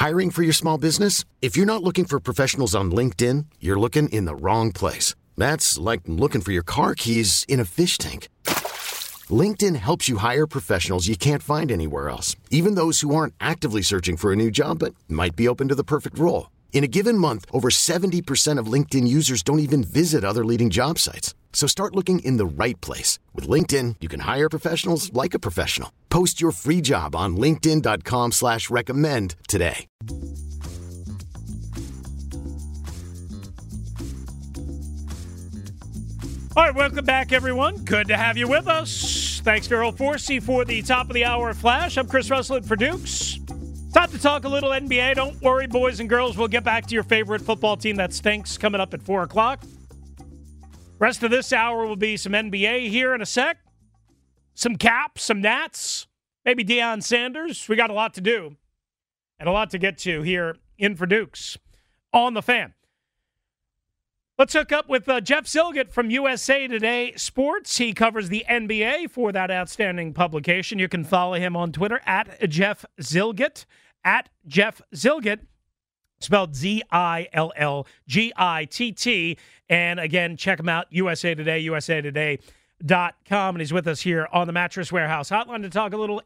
Hiring for your small business? If you're not looking for professionals on LinkedIn, you're looking in the wrong place. That's like looking for your car keys in a fish tank. LinkedIn helps you hire professionals you can't find anywhere else, even those who aren't actively searching for a new job but might be open to the perfect role. In a given month, over 70% of LinkedIn users don't even visit other leading job sites. So start looking in the right place. With LinkedIn, you can hire professionals like a professional. Post your free job on linkedin.com/recommend today. All right, welcome back, everyone. Good to have you with us. Thanks to Earl Forsey for the top of the hour flash. I'm Chris Russell for Dukes. Time to talk a little NBA. Don't worry, boys and girls. We'll get back to your favorite football team that stinks coming up at 4 o'clock. Rest of this hour will be some NBA here in a sec. Some Caps, some Nats, maybe Deion Sanders. We got a lot to do and a lot to get to here in for Dukes on the Fan. Let's hook up with Jeff Zillgitt from USA Today Sports. He covers the NBA for that outstanding publication. You can follow him on Twitter at Jeff Zillgitt, spelled Zillgitt. And again, check him out, USA Today, usatoday.com. And he's with us here on the Mattress Warehouse Hotline to talk a little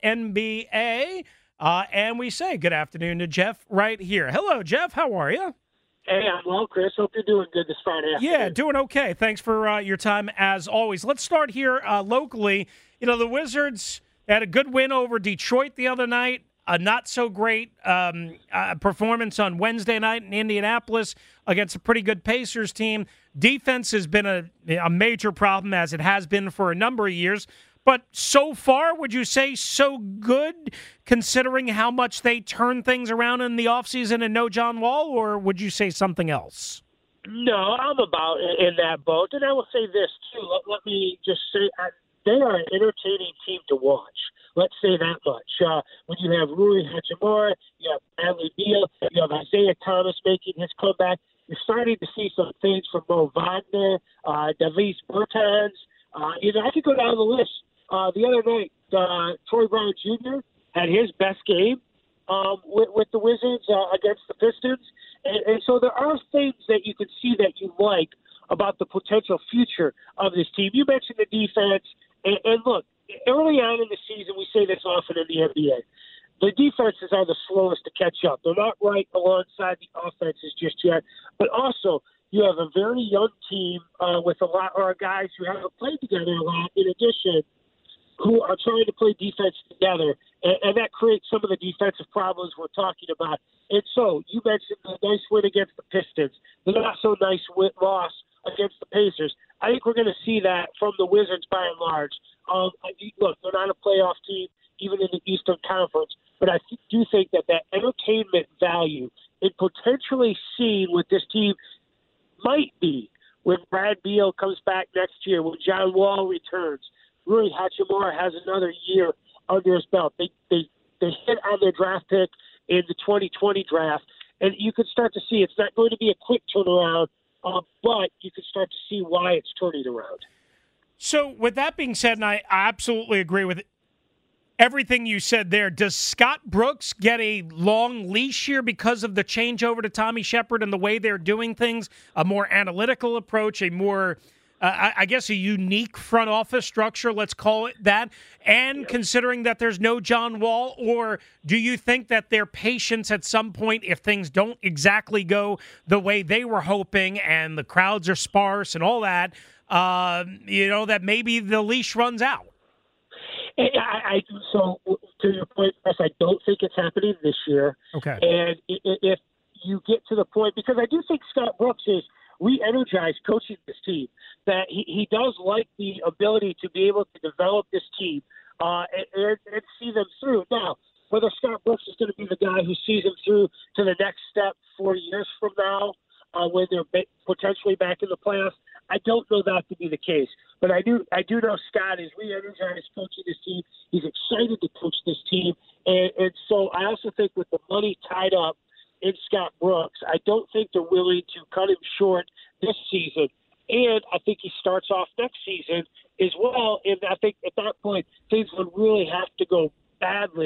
NBA. And we say good afternoon to Jeff right here. Hello, Jeff. How are you? Hey, I'm well, Chris. Hope you're doing good this Friday afternoon. Yeah, doing okay. Thanks for your time, as always. Let's start here locally. You know, the Wizards had a good win over Detroit the other night. A not-so-great performance on Wednesday night in Indianapolis against a pretty good Pacers team. Defense has been a major problem, as it has been for a number of years. But so far, would you say so good, considering how much they turn things around in the offseason and no John Wall, or would you say something else? No, I'm about in that boat. And I will say this, too. Let me just say they are an entertaining team to watch. Let's say that much. When you have Rui Hachimura, you have Bradley Beal, you have Isaiah Thomas making his comeback, you're starting to see some things from Mo Wagner, Davis Bertans. I could go down the list. The other night, Troy Brown Jr. had his best game with the Wizards against the Pistons. And so there are things that you can see that you like about the potential future of this team. You mentioned the defense. And look, early on in the season, we say this often in the NBA, the defenses are the slowest to catch up. They're not right alongside the offenses just yet. But also, you have a very young team with a lot of guys who haven't played together a lot, in addition, who are trying to play defense together, and that creates some of the defensive problems we're talking about. And so you mentioned the nice win against the Pistons, the not-so-nice loss against the Pacers. I think we're going to see that from the Wizards by and large. Look, they're not a playoff team, even in the Eastern Conference, but I do think that entertainment value in potentially seeing what this team might be when Brad Beal comes back next year, when John Wall returns, Rui Hachimura has another year under his belt. They hit on their draft pick in the 2020 draft, and you can start to see it's not going to be a quick turnaround, but you can start to see why it's turning around. So with that being said, and I absolutely agree with everything you said there, does Scott Brooks get a long leash here because of the changeover to Tommy Shepard and the way they're doing things, a more analytical approach, a more I guess a unique front office structure, let's call it that, and considering that there's no John Wall, or do you think that their patience at some point, if things don't exactly go the way they were hoping and the crowds are sparse and all that, that maybe the leash runs out? So to your point, Chris, I don't think it's happening this year. Okay. And if you get to the point, because I do think Scott Brooks is re-energized coaching this team, that he does like the ability to be able to develop this team and see them through. Now, whether Scott Brooks is going to be the guy who sees them through to the next step 4 years from now when they're potentially back in the playoffs, I don't know that to be the case. But I do know Scott is re-energized coaching this team. He's excited to coach this team. And so I also think with the money tied up in Scott Brooks, I don't think they're willing to cut him short this season. And I think he starts off next season as well. And I think at that point, things would really have to go badly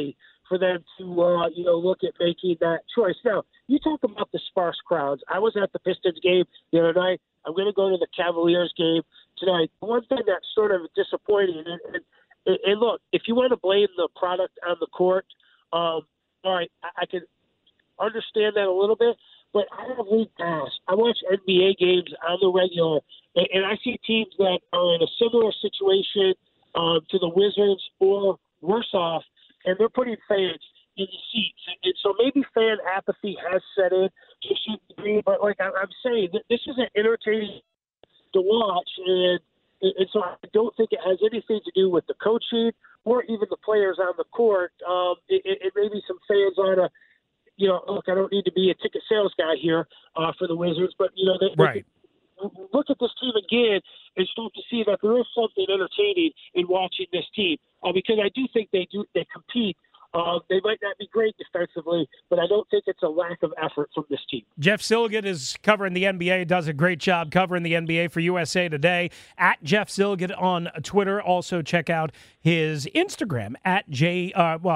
for them to, look at making that choice. Now, you talk about the sparse crowds. I was at the Pistons game the other night. I'm going to go to the Cavaliers game tonight. One thing that's sort of disappointing, and look, if you want to blame the product on the court, all right, I can understand that a little bit, but I have league pass. I watch NBA games on the regular, and I see teams that are in a similar situation to the Wizards or worse off, and they're putting fans in the seats. And so maybe fan apathy has set in to a certain degree, but like I'm saying, this is an entertaining to watch, and so I don't think it has anything to do with the coaching or even the players on the court. It may be some fans on a, look, I don't need to be a ticket sales guy here for the Wizards, but, they look at this team again and start to see that there is something entertaining in watching this team because I do think they compete. They might not be great defensively, but I don't think it's a lack of effort from this team. Jeff Zillgitt is covering the NBA, does a great job covering the NBA for USA Today. At Jeff Zillgitt on Twitter. Also check out his Instagram at Jay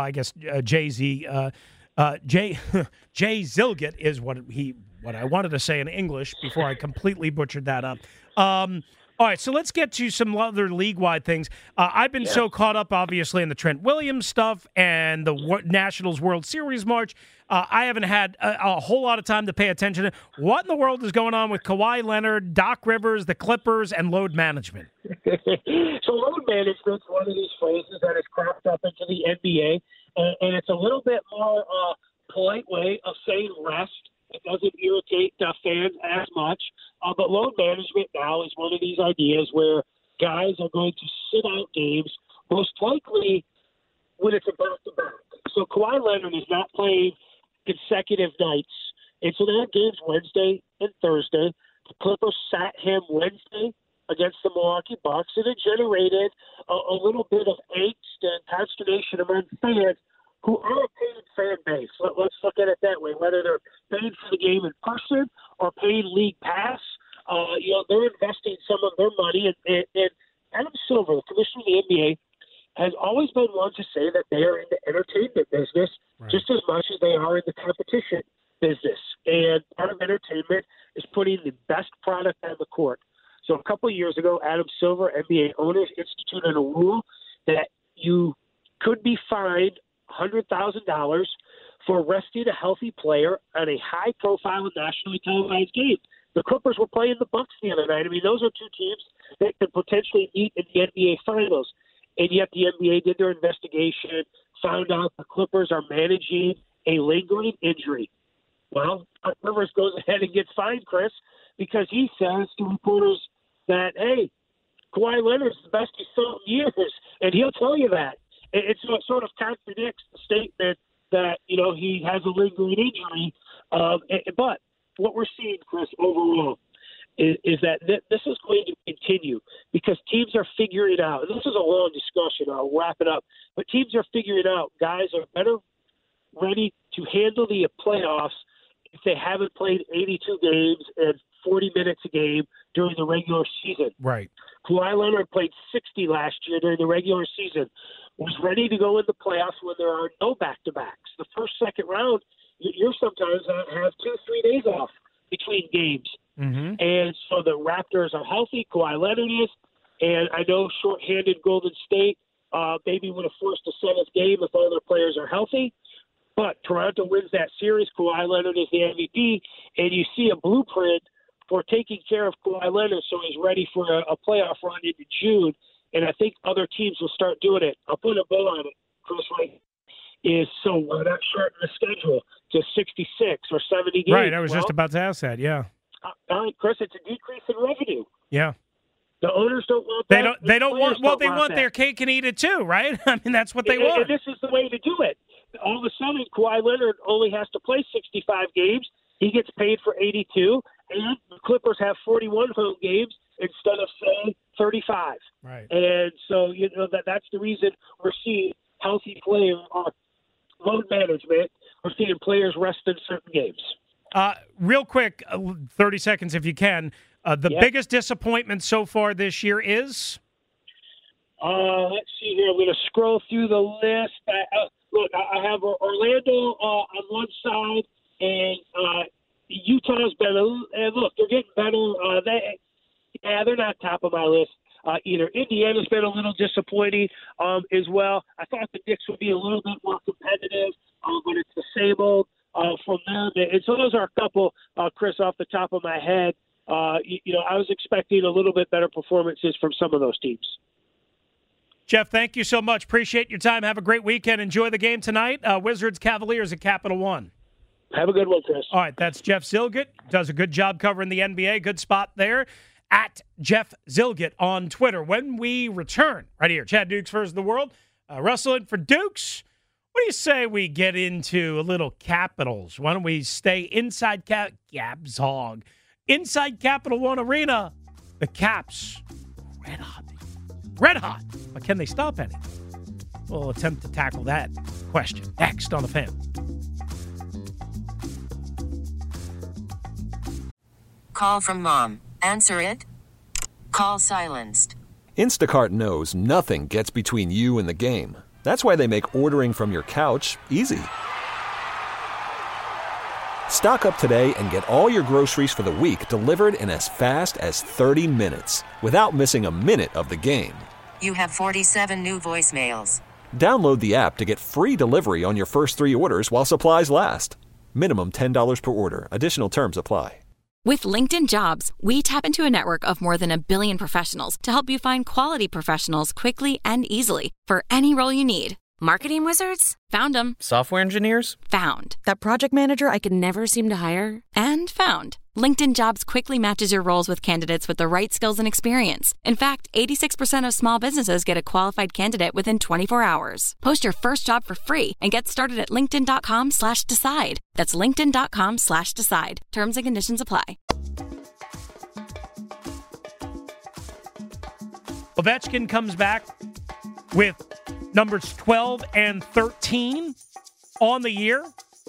Zillgitt is what I wanted to say in English before I completely butchered that up. All right, so let's get to some other league-wide things. I've been so caught up, obviously, in the Trent Williams stuff and the Nationals World Series March. I haven't had a whole lot of time to pay attention to what in the world is going on with Kawhi Leonard, Doc Rivers, the Clippers, and load management. So load management is one of these phrases that has cropped up into the NBA, and it's a little bit more polite way of saying rest. It doesn't irritate fans as much. But load management now is one of these ideas where guys are going to sit out games, most likely when it's a back-to-back. So Kawhi Leonard is not playing consecutive nights. And so they had games Wednesday and Thursday. The Clippers sat him Wednesday against the Milwaukee Bucks, and it generated a little bit of angst and consternation among fans who are a paid fan base. Let's look at it that way. Whether they're paying for the game in person or paying league pass, they're investing some of their money. And Adam Silver, the commissioner of the NBA, has always been one to say that they are in the entertainment business just as much as they are in the competition business. And part of entertainment is putting the best product on the court. So a couple of years ago, Adam Silver, NBA owners, instituted a rule that you could be fined $100,000 for arresting a healthy player on a high-profile nationally televised game. The Clippers were playing the Bucks the other night. I mean, those are two teams that could potentially meet in the NBA Finals. And yet the NBA did their investigation, found out the Clippers are managing a lingering injury. Well, Rivers goes ahead and gets fined, Chris, because he says to reporters that, hey, Kawhi Leonard's the best he's felt in years, and he'll tell you that. It sort of contradicts the statement that, he has a lingering injury. But what we're seeing, Chris, overall, is that this is going to continue because teams are figuring out, and this is a long discussion, I'll wrap it up, but teams are figuring out guys are better ready to handle the playoffs if they haven't played 82 games and 40 minutes a game during the regular season. Right. Kawhi Leonard played 60 last year during the regular season, was ready to go in the playoffs when there are no back-to-backs. The first, second round, you're sometimes have 2-3 days off between games. Mm-hmm. And so the Raptors are healthy, Kawhi Leonard is, and I know shorthanded Golden State maybe would have forced a seventh game if all their players are healthy. But Toronto wins that series. Kawhi Leonard is the MVP, and you see a blueprint for taking care of Kawhi Leonard so he's ready for a playoff run into June. And I think other teams will start doing it. I'll put a bow on it, Chris, so why not shorten the schedule to 66 or 70 games? Right, I was just about to ask that, yeah. All right, Chris, it's a decrease in revenue. Yeah. The owners don't want that. They don't want. Well, they want their cake and eat it too, right? I mean, that's what they want. And this is the way to do it. All of a sudden, Kawhi Leonard only has to play 65 games. He gets paid for 82, and the Clippers have 41 home games instead of, say, 35. Right. And so, that's the reason we're seeing healthy players load management. We're seeing players rest in certain games. Real quick, 30 seconds if you can. The biggest disappointment so far this year is? Let's see here. I'm going to scroll through the list. look, I have Orlando on one side, and Utah's better. And look, they're getting better. They're not top of my list either. Indiana's been a little disappointing as well. I thought the Knicks would be a little bit more competitive, but it's the same old from them. And so those are a couple, Chris, off the top of my head. I was expecting a little bit better performances from some of those teams. Jeff, thank you so much. Appreciate your time. Have a great weekend. Enjoy the game tonight. Wizards Cavaliers at Capital One. Have a good one, Chris. All right, that's Jeff Zillgitt. Does a good job covering the NBA. Good spot there at Jeff Zillgitt on Twitter. When we return, right here, Chad Dukes versus the World. Wrestling for Dukes. What do you say we get into a little Capitals? Why don't we stay inside Gabzog? Inside Capital One Arena, the Caps, red hot. Red hot. But can they stop any? We'll attempt to tackle that question next on The Fan. Call from mom. Answer it. Call silenced. Instacart knows nothing gets between you and the game. That's why they make ordering from your couch easy. Stock up today and get all your groceries for the week delivered in as fast as 30 minutes without missing a minute of the game. You have 47 new voicemails. Download the app to get free delivery on your first 3 orders while supplies last. Minimum $10 per order. Additional terms apply. With LinkedIn Jobs, we tap into a network of more than 1 billion professionals to help you find quality professionals quickly and easily for any role you need. Marketing wizards? Found them. Software engineers? Found. That project manager I could never seem to hire? And found. LinkedIn Jobs quickly matches your roles with candidates with the right skills and experience. In fact, 86% of small businesses get a qualified candidate within 24 hours. Post your first job for free and get started at linkedin.com/decide. That's linkedin.com/decide. Terms and conditions apply. Ovechkin comes back with numbers 12 and 13 on the year.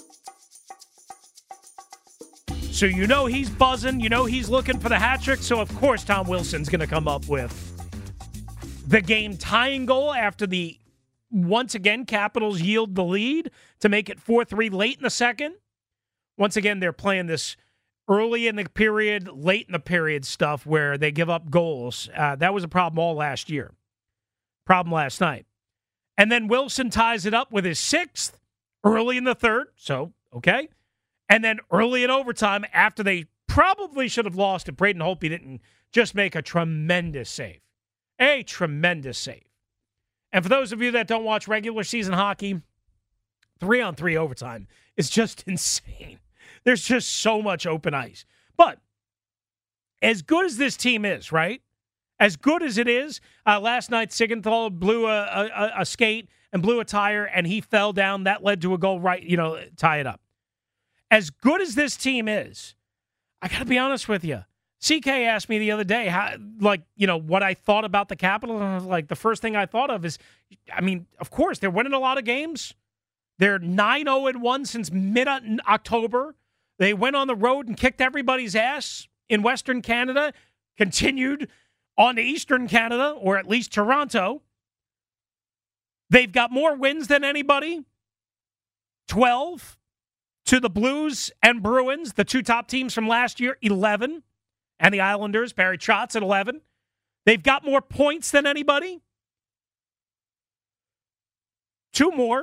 So you know he's buzzing. You know he's looking for the hat trick. So, of course, Tom Wilson's going to come up with the game-tying goal after the, once again, Capitals yield the lead to make it 4-3 late in the second. Once again, they're playing this early in the period, late in the period stuff where they give up goals. That was a problem all last year. Problem last night. And then Wilson ties it up with his 6th early in the third. So, okay. And then early in overtime, after they probably should have lost it, Braden Holtby didn't just make a tremendous save. A tremendous save. And for those of you that don't watch regular season hockey, 3-on-3 overtime is just insane. There's just so much open ice. But as good as this team is, right? As good as it is, last night Sigenthal blew a skate and blew a tire, and he fell down. That led to a goal, right? Tie it up. As good as this team is, I got to be honest with you. CK asked me the other day, what I thought about the Capitals. And I was like, the first thing I thought of is, of course, they're winning a lot of games. They're 9-0-1 since mid-October. They went on the road and kicked everybody's ass in Western Canada, continued on to Eastern Canada, or at least Toronto. They've got more wins than anybody. 12 to the Blues and Bruins, the 2 top teams from last year, 11. And the Islanders, Barry Trotz at 11. They've got more points than anybody. 2 more.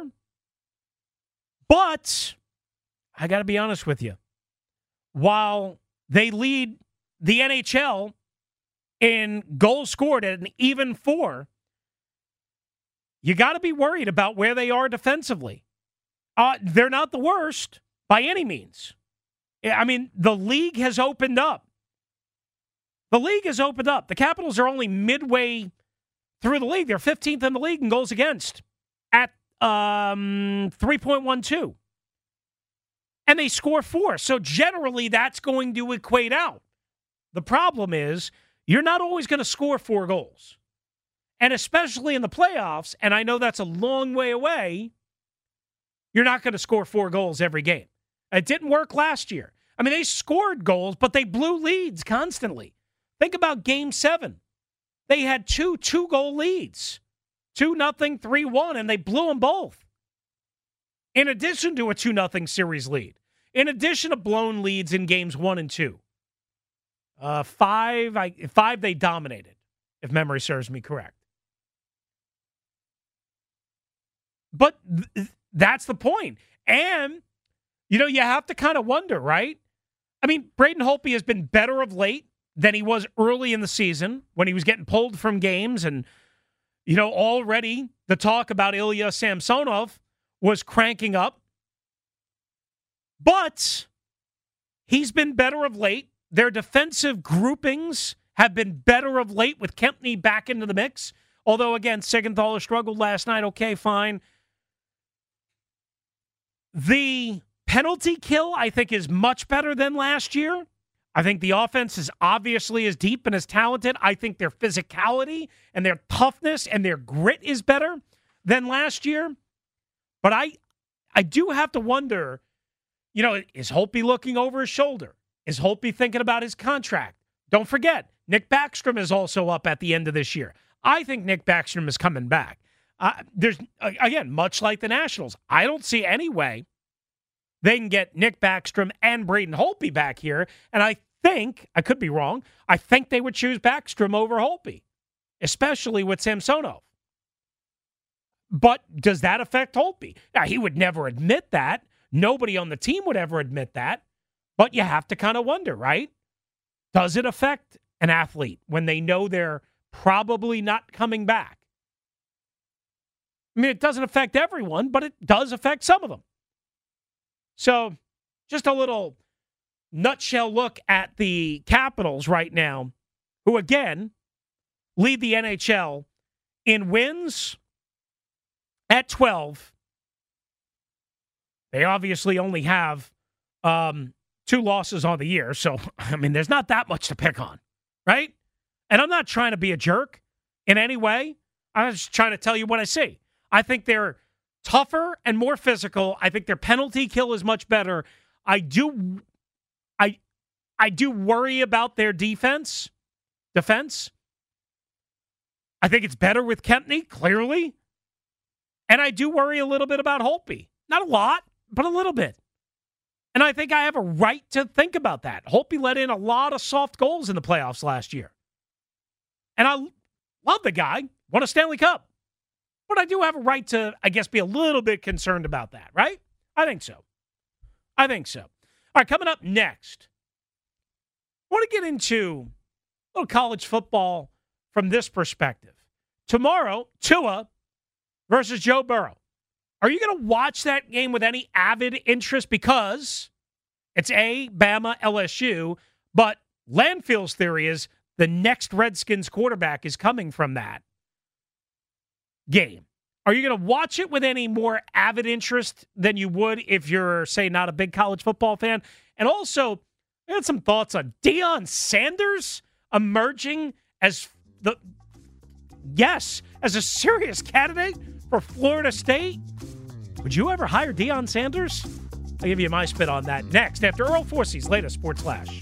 But I got to be honest with you. While they lead the NHL in goals scored at an even 4, you got to be worried about where they are defensively. They're not the worst by any means. The league has opened up. The league has opened up. The Capitals are only midway through the league. They're 15th in the league in goals against at 3.12. And they score 4. So generally, that's going to equate out. The problem is you're not always going to score 4 goals. And especially in the playoffs, and I know that's a long way away, you're not going to score 4 goals every game. It didn't work last year. They scored goals, but they blew leads constantly. Think about Game 7. They had 2 2-goal leads. 2-0, 3-1, and they blew them both. in addition to a 2-0 series lead, in addition to blown leads in games 1 and 2. 5 they dominated, if memory serves me correct. But that's the point. And, you have to kind of wonder, right? I mean, Braden Holtby has been better of late than he was early in the season when he was getting pulled from games. And, already the talk about Ilya Samsonov was cranking up. But he's been better of late. Their defensive groupings have been better of late with Kempny back into the mix. Although, again, Siegenthaler struggled last night. Okay, fine. The penalty kill, I think, is much better than last year. I think the offense is obviously as deep and as talented. I think their physicality and their toughness and their grit is better than last year. But I do have to wonder, is Holtby looking over his shoulder? Is Holtby thinking about his contract? Don't forget, Nick Backstrom is also up at the end of this year. I think Nick Backstrom is coming back. There's, again, much like the Nationals, I don't see any way they can get Nick Backstrom and Braden Holtby back here. And I could be wrong, I think they would choose Backstrom over Holtby, especially with Samsonov. But does that affect Holtby? Now, he would never admit that. Nobody on the team would ever admit that. But you have to kind of wonder, right? Does it affect an athlete when they know they're probably not coming back? I mean, it doesn't affect everyone, but it does affect some of them. So, just a little nutshell look at the Capitals right now, who, again, lead the NHL in wins at 12. They obviously only have 2 losses on the year, so, I mean, there's not that much to pick on, right? And I'm not trying to be a jerk in any way. I'm just trying to tell you what I see. I think they're tougher and more physical. I think their penalty kill is much better. I do worry about their defense. I think it's better with Kempny, clearly. And I do worry a little bit about Holtby. Not a lot, but a little bit. And I think I have a right to think about that. Holtby let in a lot of soft goals in the playoffs last year. And I love the guy. Won a Stanley Cup. But I do have a right to, I guess, be a little bit concerned about that, right? I think so. All right, coming up next, I want to get into a little college football from this perspective. Tomorrow, Tua versus Joe Burrow. Are you going to watch that game with any avid interest? Because it's Bama, LSU, but Landfield's theory is the next Redskins quarterback is coming from that game. Are you going to watch it with any more avid interest than you would if you're, say, not a big college football fan? And also, I had some thoughts on Deion Sanders emerging as as a serious candidate for Florida State. Would you ever hire Deion Sanders? I'll give you my spit on that next after Earl Forsey's latest Sports Flash.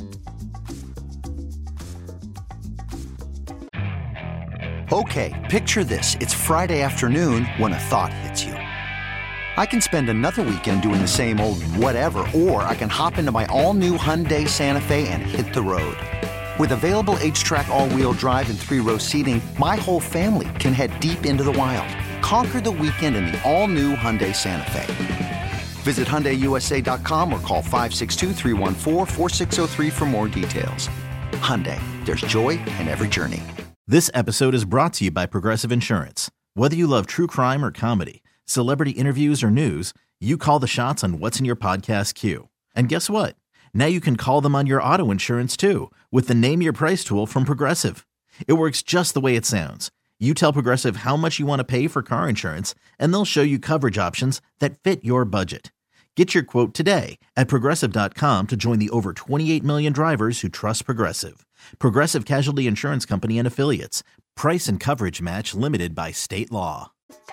Okay, picture this. It's Friday afternoon when a thought hits you. I can spend another weekend doing the same old whatever, or I can hop into my all-new Hyundai Santa Fe and hit the road. With available H-Track all-wheel drive and 3-row seating, my whole family can head deep into the wild. Conquer the weekend in the all-new Hyundai Santa Fe. Visit HyundaiUSA.com or call 562-314-4603 for more details. Hyundai, there's joy in every journey. This episode is brought to you by Progressive Insurance. Whether you love true crime or comedy, celebrity interviews or news, you call the shots on what's in your podcast queue. And guess what? Now you can call them on your auto insurance too with the Name Your Price tool from Progressive. It works just the way it sounds. You tell Progressive how much you want to pay for car insurance, and they'll show you coverage options that fit your budget. Get your quote today at Progressive.com to join the over 28 million drivers who trust Progressive. Progressive Casualty Insurance Company and Affiliates. Price and coverage match limited by state law.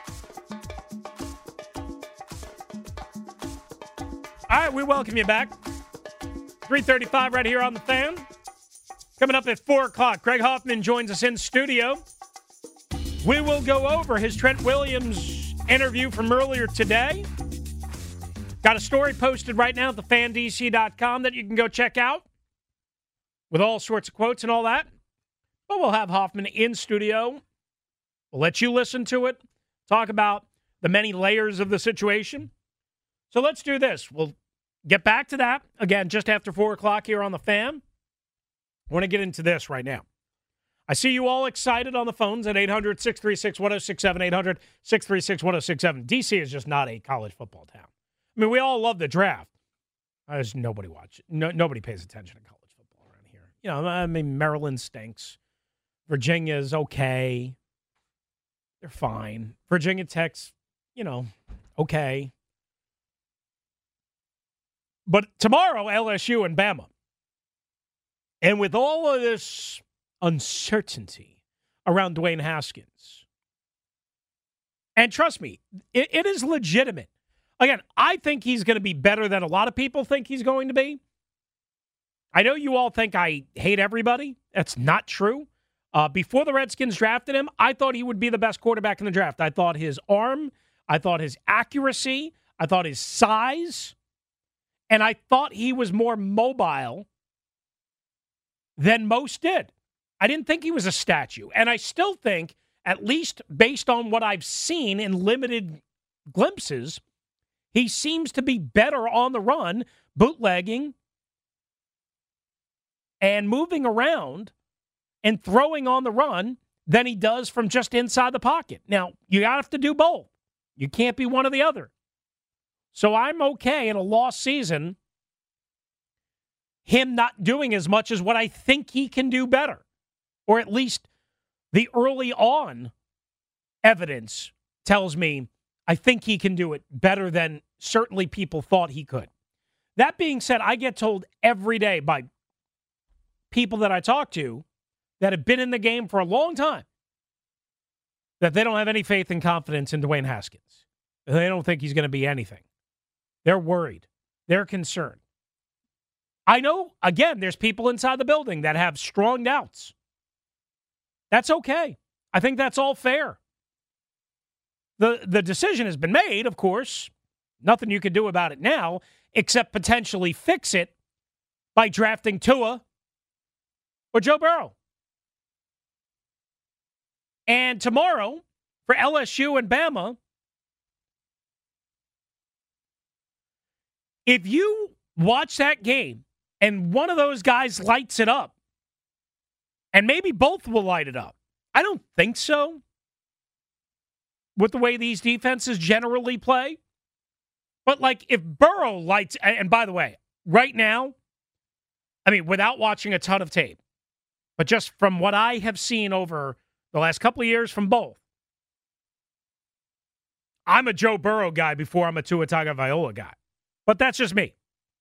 All right, we welcome you back. 3:35 right here on The Fan. Coming up at 4 o'clock, Craig Hoffman joins us in studio. We will go over his Trent Williams interview from earlier today. Got a story posted right now at thefandc.com that you can go check out with all sorts of quotes and all that. But we'll have Hoffman in studio. We'll let you listen to it, talk about the many layers of the situation. So let's do this. We'll get back to that, again, just after 4 o'clock here on The Fan. I want to get into this right now. I see you all excited on the phones at 800-636-1067, 800-636-1067. D.C. is just not a college football town. I mean, we all love the draft. There's nobody watches. Nobody pays attention to college football around here. You know, I mean, Maryland stinks. Virginia's okay. They're fine. Virginia Tech's, you know, okay. But tomorrow, LSU and Bama. And with all of this uncertainty around Dwayne Haskins, and trust me, it is legitimate. Again, I think he's going to be better than a lot of people think he's going to be. I know you all think I hate everybody. That's not true. Before the Redskins drafted him, I thought he would be the best quarterback in the draft. I thought his arm, I thought his accuracy, I thought his size, and I thought he was more mobile than most did. I didn't think he was a statue. And I still think, at least based on what I've seen in limited glimpses, he seems to be better on the run, bootlegging and moving around and throwing on the run than he does from just inside the pocket. Now, you have to do both. You can't be one or the other. So I'm okay in a lost season, him not doing as much as what I think he can do better. Or at least the early on evidence tells me I think he can do it better than certainly people thought he could. That being said, I get told every day by people that I talk to that have been in the game for a long time that they don't have any faith and confidence in Dwayne Haskins. They don't think he's going to be anything. They're worried. They're concerned. I know, again, there's people inside the building that have strong doubts. That's okay. I think that's all fair. The decision has been made, of course. Nothing you can do about it now, except potentially fix it by drafting Tua or Joe Burrow. And tomorrow, for LSU and Bama, if you watch that game and one of those guys lights it up, and maybe both will light it up, I don't think so, with the way these defenses generally play. But, like, if Burrow lights... And by the way, right now, I mean, without watching a ton of tape, but just from what I have seen over the last couple of years from both, I'm a Joe Burrow guy before I'm a Tua Tagovailoa guy. But that's just me.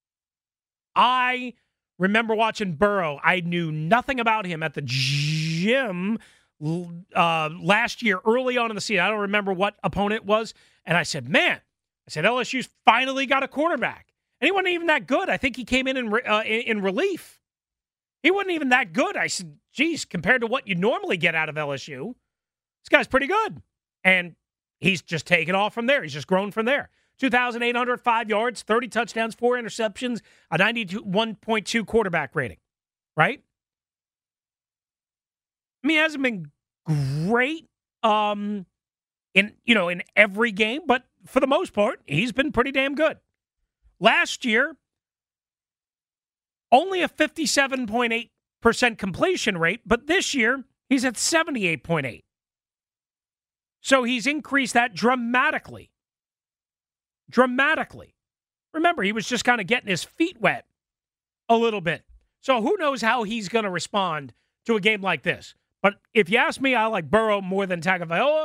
I remember watching Burrow. I knew nothing about him at the gym last year, early on in the season. I don't remember what opponent it was. And I said, man, LSU's finally got a quarterback. And he wasn't even that good. I think he came in relief. He wasn't even that good. I said, geez, compared to what you normally get out of LSU, this guy's pretty good. And he's just taken off from there. He's just grown from there. 2,805 yards, 30 touchdowns, 4 interceptions, a 91.2 quarterback rating, right? I mean, it hasn't been great in every game, but for the most part, he's been pretty damn good. Last year, only a 57.8% completion rate, but this year, he's at 78.8%. So he's increased that dramatically. Dramatically. Remember, he was just kind of getting his feet wet a little bit. So who knows how he's going to respond to a game like this. But if you ask me, I like Burrow more than Tagovailoa.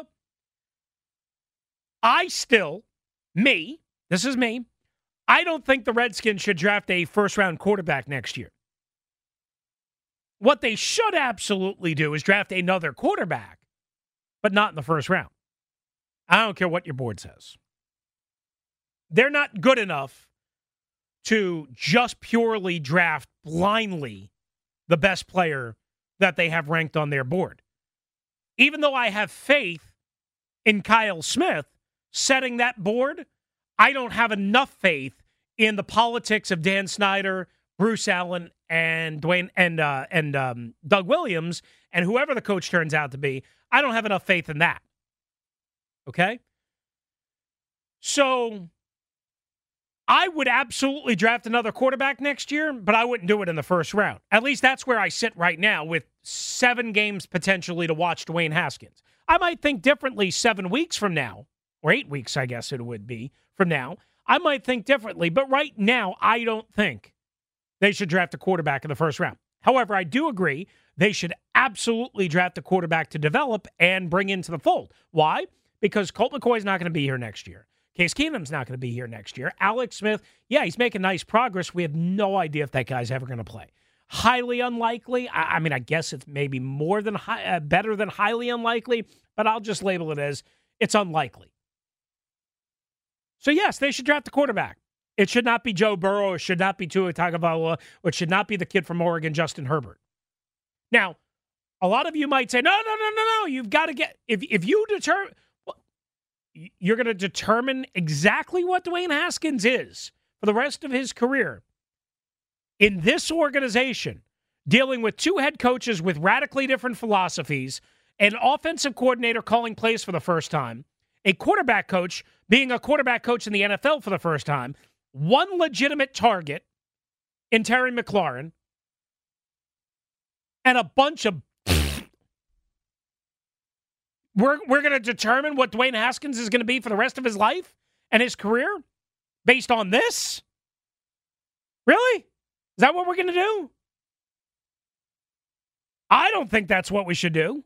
This is me, I don't think the Redskins should draft a first-round quarterback next year. What they should absolutely do is draft another quarterback, but not in the first round. I don't care what your board says. They're not good enough to just purely draft blindly the best player that they have ranked on their board. Even though I have faith in Kyle Smith setting that board, I don't have enough faith in the politics of Dan Snyder, Bruce Allen, and Doug Williams, and whoever the coach turns out to be. I don't have enough faith in that. Okay? So I would absolutely draft another quarterback next year, but I wouldn't do it in the first round. At least that's where I sit right now with 7 games potentially to watch Dwayne Haskins. I might think differently 7 weeks from now, or 8 weeks, I guess it would be from now. I might think differently, but right now, I don't think they should draft a quarterback in the first round. However, I do agree they should absolutely draft a quarterback to develop and bring into the fold. Why? Because Colt McCoy's not going to be here next year. Case Keenum's not going to be here next year. Alex Smith, yeah, he's making nice progress. We have no idea if that guy's ever going to play. Highly unlikely. I mean, I guess it's maybe more than better than highly unlikely, but I'll just label it as it's unlikely. So, yes, they should draft a quarterback. It should not be Joe Burrow. It should not be Tua Tagovailoa. Or it should not be the kid from Oregon, Justin Herbert. Now, a lot of you might say, no. You've got to get – if you determine well, – you're going to determine exactly what Dwayne Haskins is for the rest of his career in this organization, dealing with 2 head coaches with radically different philosophies, an offensive coordinator calling plays for the first time, a quarterback coach being a quarterback coach in the NFL for the first time, 1 legitimate target in Terry McLaurin, and a bunch of we're going to determine what Dwayne Haskins is going to be for the rest of his life and his career based on this? Really? Is that what we're going to do? I don't think that's what we should do.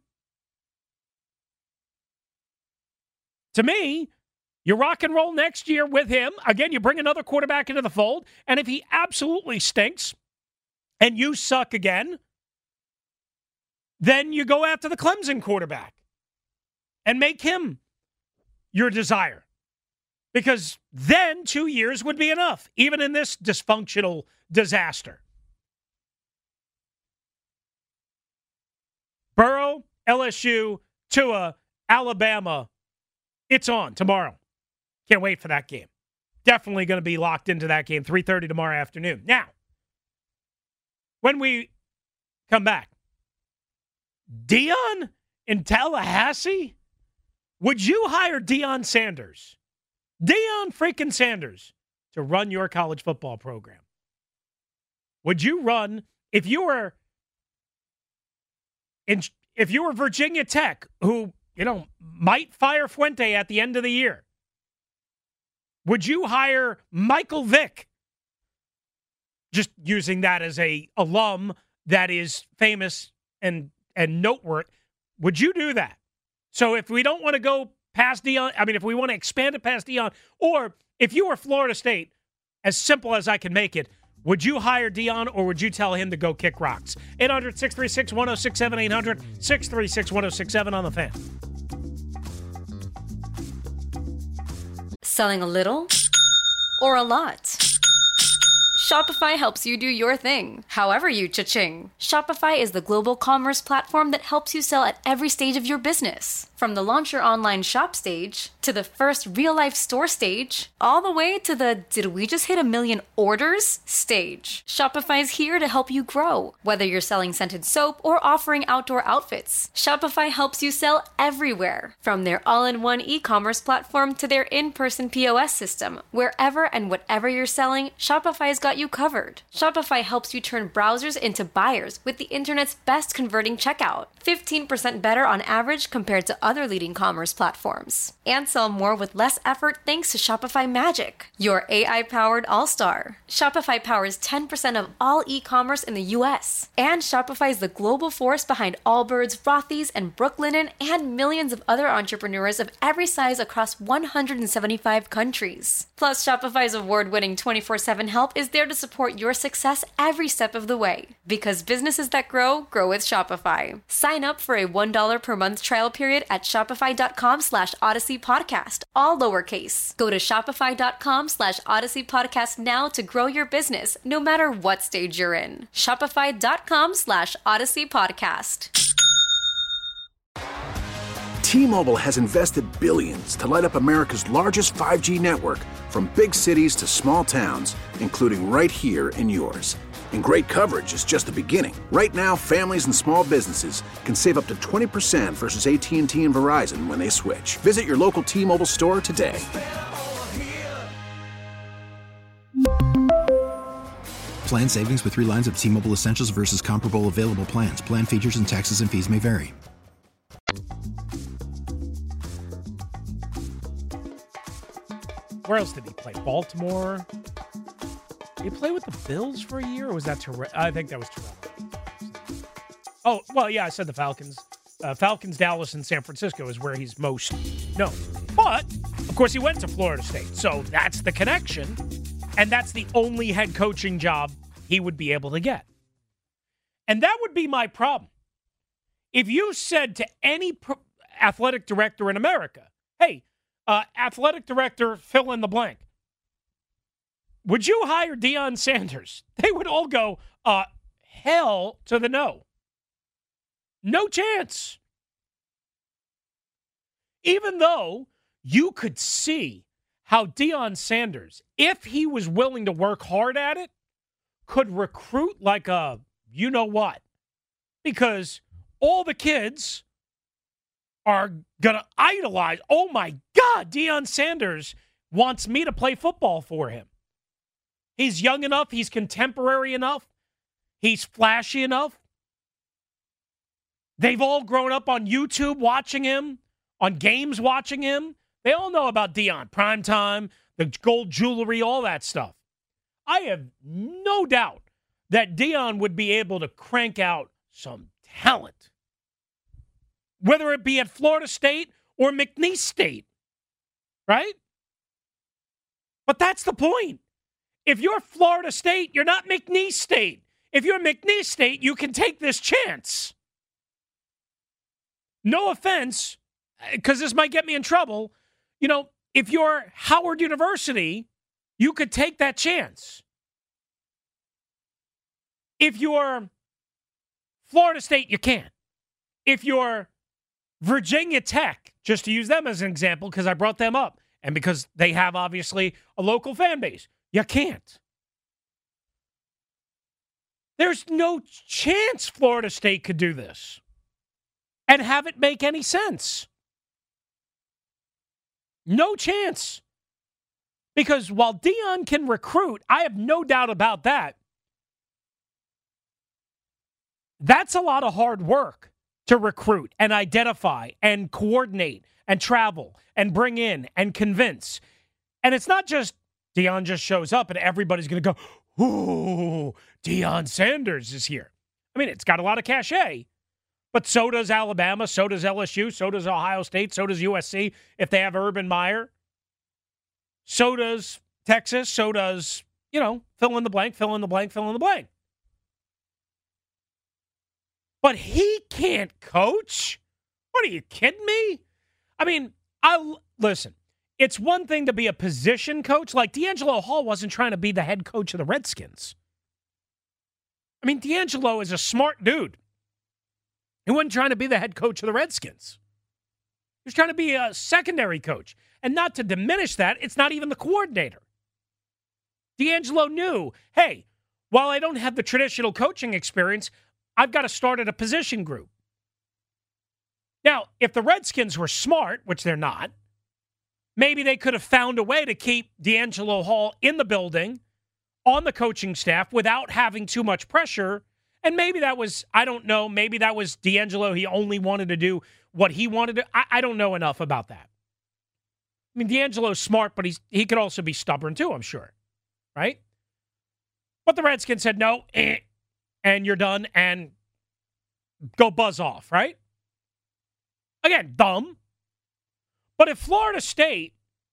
To me, you rock and roll next year with him. Again, you bring another quarterback into the fold, and if he absolutely stinks and you suck again, then you go after the Clemson quarterback and make him your desire. Because then 2 years would be enough, even in this dysfunctional disaster. Burrow, LSU, Tua, Alabama. It's on tomorrow. Can't wait for that game. Definitely going to be locked into that game, 3:30 tomorrow afternoon. Now, when we come back, Deion in Tallahassee? Would you hire Deion Sanders? Deion freaking Sanders to run your college football program? Would you run, if you were Virginia Tech, who, might fire Fuente at the end of the year, would you hire Michael Vick? Just using that as a alum that is famous and noteworthy. Would you do that? So if we don't want to go past Deion, if we want to expand it past Deion, or if you were Florida State, as simple as I can make it, would you hire Deion or would you tell him to go kick rocks? 800-636-1067, 800-636-1067 on the Fan. Selling a little or a lot? Shopify helps you do your thing, however you cha-ching. Shopify is the global commerce platform that helps you sell at every stage of your business. From the launch your online shop stage, to the first real-life store stage, all the way to the did we just hit 1 million orders stage. Shopify's here to help you grow. Whether you're selling scented soap or offering outdoor outfits, Shopify helps you sell everywhere. From their all-in-one e-commerce platform to their in-person POS system, wherever and whatever you're selling, Shopify's got you covered. Shopify helps you turn browsers into buyers with the internet's best converting checkout. 15% better on average compared to other leading commerce platforms. And sell more with less effort thanks to Shopify Magic, your AI-powered all-star. Shopify powers 10% of all e-commerce in the U.S. And Shopify is the global force behind Allbirds, Rothy's, and Brooklinen, and millions of other entrepreneurs of every size across 175 countries. Plus, Shopify's award-winning 24/7 help is there to support your success every step of the way. Because businesses that grow with Shopify. Sign up for a $1 per month trial period at shopify.com/Odyssey Podcast, all lowercase. Go to shopify.com/Odyssey Podcast now to grow your business, no matter what stage you're in. Shopify.com/Odyssey Podcast. T-Mobile has invested billions to light up America's largest 5G network, from big cities to small towns, including right here in yours. And great coverage is just the beginning. Right now, families and small businesses can save up to 20% versus AT&T and Verizon when they switch. Visit your local T-Mobile store today. Plan savings with 3 lines of T-Mobile Essentials versus comparable available plans. Plan features and taxes and fees may vary. Where else did he play? Baltimore? Did he play with the Bills for a year, or was that Toronto? I think that was Toronto. Oh, well, yeah, I said the Falcons. Falcons, Dallas, and San Francisco is where he's most known. But, of course, he went to Florida State, so that's the connection, and that's the only head coaching job he would be able to get. And that would be my problem. If you said to any athletic director in America, hey, athletic director, fill in the blank, would you hire Deion Sanders? They would all go, hell to the no. No chance. Even though you could see how Deion Sanders, if he was willing to work hard at it, could recruit like a you-know-what. Because all the kids are going to idolize, oh my God, Deion Sanders wants me to play football for him. He's young enough. He's contemporary enough. He's flashy enough. They've all grown up on YouTube watching him, on games watching him. They all know about Deion, primetime, the gold jewelry, all that stuff. I have no doubt that Deion would be able to crank out some talent, whether it be at Florida State or McNeese State, right? But that's the point. If you're Florida State, you're not McNeese State. If you're McNeese State, you can take this chance. No offense, because this might get me in trouble. You know, if you're Howard University, you could take that chance. If you're Florida State, you can't. If you're Virginia Tech, just to use them as an example, because I brought them up, and because they have, obviously, a local fan base, you can't. There's no chance Florida State could do this and have it make any sense. No chance. Because while Deion can recruit, I have no doubt about that, that's a lot of hard work to recruit and identify and coordinate and travel and bring in and convince. And it's not just Deion just shows up and everybody's going to go, ooh, Deion Sanders is here. I mean, it's got a lot of cachet, but so does Alabama, so does LSU, so does Ohio State, so does USC if they have Urban Meyer. So does Texas, so does, fill in the blank, fill in the blank, fill in the blank. But he can't coach? What, are you kidding me? I mean, listen, it's one thing to be a position coach. Like D'Angelo Hall wasn't trying to be the head coach of the Redskins. I mean, D'Angelo is a smart dude. He wasn't trying to be the head coach of the Redskins. He was trying to be a secondary coach. And not to diminish that, it's not even the coordinator. D'Angelo knew, hey, while I don't have the traditional coaching experience, I've got to start at a position group. Now, if the Redskins were smart, which they're not, maybe they could have found a way to keep D'Angelo Hall in the building, on the coaching staff, without having too much pressure. And maybe that was, I don't know, maybe that was D'Angelo. He only wanted to do what he wanted to. I don't know enough about that. I mean, D'Angelo's smart, but he could also be stubborn too, I'm sure. Right? But the Redskins said, no, and you're done, and go buzz off, right? Again, dumb. But if Florida State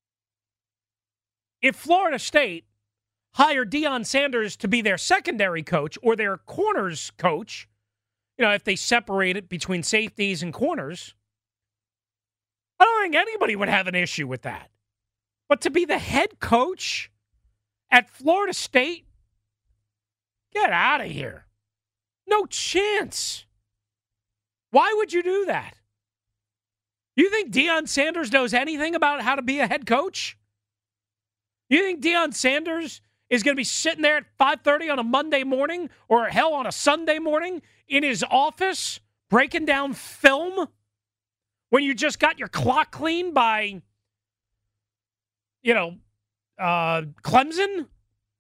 hired Deion Sanders to be their secondary coach or their corners coach, if they separate it between safeties and corners, I don't think anybody would have an issue with that. But to be the head coach at Florida State, get out of here. No chance. Why would you do that? You think Deion Sanders knows anything about how to be a head coach? You think Deion Sanders is going to be sitting there at 5:30 on a Monday morning or hell on a Sunday morning in his office breaking down film when you just got your clock cleaned by, Clemson?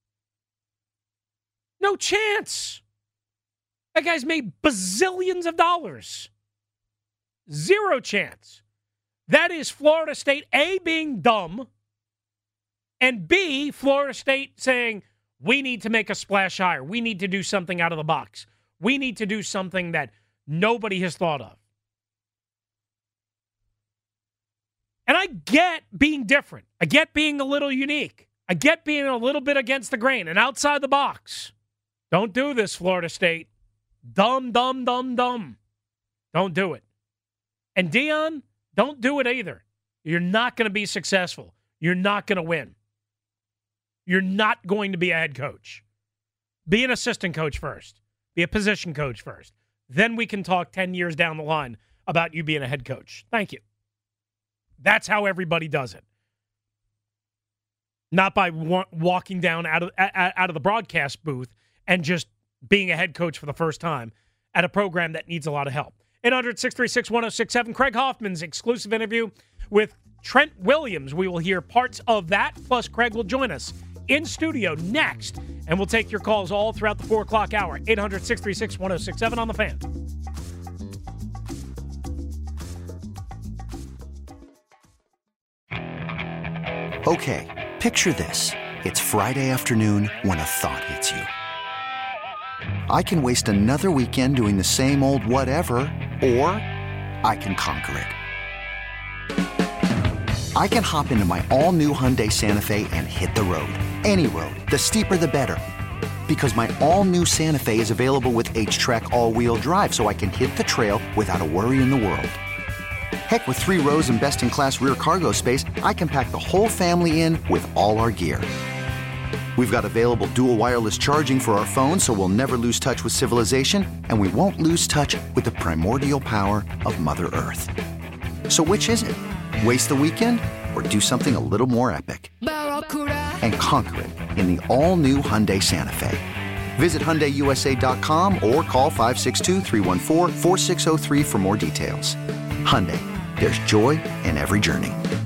No chance. That guy's made bazillions of dollars. Zero chance. That is Florida State, A, being dumb, and B, Florida State saying, we need to make a splash hire. We need to do something out of the box. We need to do something that nobody has thought of. And I get being different. I get being a little unique. I get being a little bit against the grain and outside the box. Don't do this, Florida State. Dumb, dumb, dumb, dumb. Don't do it. And Deion, don't do it either. You're not going to be successful. You're not going to win. You're not going to be a head coach. Be an assistant coach first. Be a position coach first. Then we can talk 10 years down the line about you being a head coach. Thank you. That's how everybody does it. Not by walking down out of the broadcast booth and just being a head coach for the first time at a program that needs a lot of help. 800-636-1067, Craig Hoffman's exclusive interview with Trent Williams. We will hear parts of that, plus Craig will join us in studio next, and we'll take your calls all throughout the 4 o'clock hour. 800-636-1067 on the Fan. Okay, picture this. It's Friday afternoon when a thought hits you. I can waste another weekend doing the same old whatever, or I can conquer it. I can hop into my all-new Hyundai Santa Fe and hit the road. Any road. The steeper, the better. Because my all-new Santa Fe is available with H-Track all-wheel drive, so I can hit the trail without a worry in the world. Heck, with 3 rows and best-in-class rear cargo space, I can pack the whole family in with all our gear. We've got available dual wireless charging for our phones, so we'll never lose touch with civilization, and we won't lose touch with the primordial power of Mother Earth. So which is it? Waste the weekend or do something a little more epic? And conquer it in the all-new Hyundai Santa Fe. Visit HyundaiUSA.com or call 562-314-4603 for more details. Hyundai, there's joy in every journey.